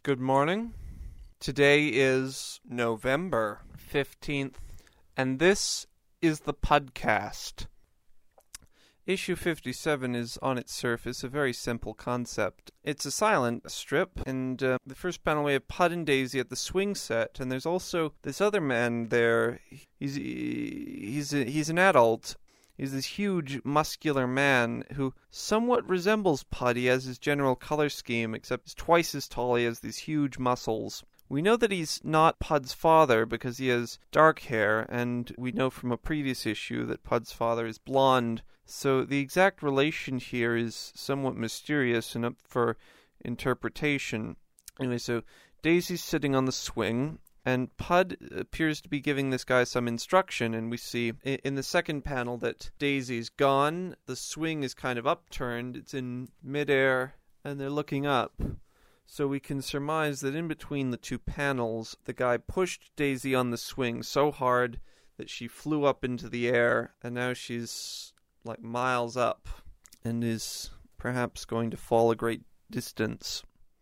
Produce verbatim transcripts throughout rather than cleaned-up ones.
Good morning. Today is November fifteenth, and this is the podcast. Issue fifty-seven is, on its surface, a very simple concept. It's a silent strip, and uh, the first panel we have Pud and Daisy at the swing set, and there's also this other man there. He's he's a, he's an adult. He's this huge, muscular man who somewhat resembles Pud. He has his general color scheme, except he's twice as tall. He has these huge muscles. We know that he's not Pud's father because he has dark hair, and we know from a previous issue that Pud's father is blonde. So the exact relation here is somewhat mysterious and up for interpretation. Anyway, so Daisy's sitting on the swing, and Pud appears to be giving this guy some instruction, and we see in the second panel that Daisy's gone, the swing is kind of upturned, it's in midair, and they're looking up. So we can surmise that in between the two panels, the guy pushed Daisy on the swing so hard that she flew up into the air, and now she's like miles up, and is perhaps going to fall a great distance.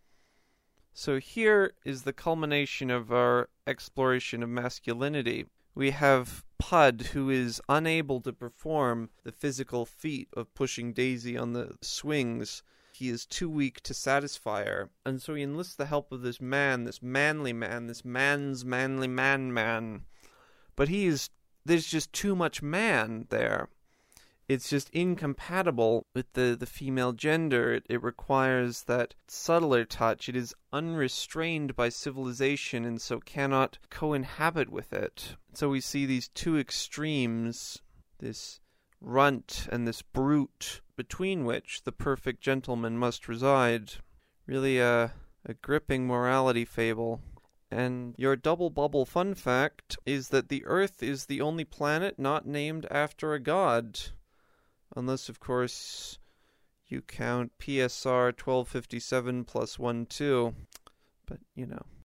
So here is the culmination of our exploration of masculinity. We have Pud, who is unable to perform the physical feat of pushing Daisy on the swings. He is too weak to satisfy her. And so he enlists the help of this man, this manly man, this man's manly man man. But he is, there's just too much man there. It's just incompatible with the, the female gender. It, it requires that subtler touch. It is unrestrained by civilization and so cannot co-inhabit with it. So we see these two extremes, this runt and this brute, between which the perfect gentleman must reside. Really a, a gripping morality fable. And your double bubble fun fact is that the Earth is the only planet not named after a god. Unless, of course, you count P S R twelve fifty-seven plus one two. But, you know.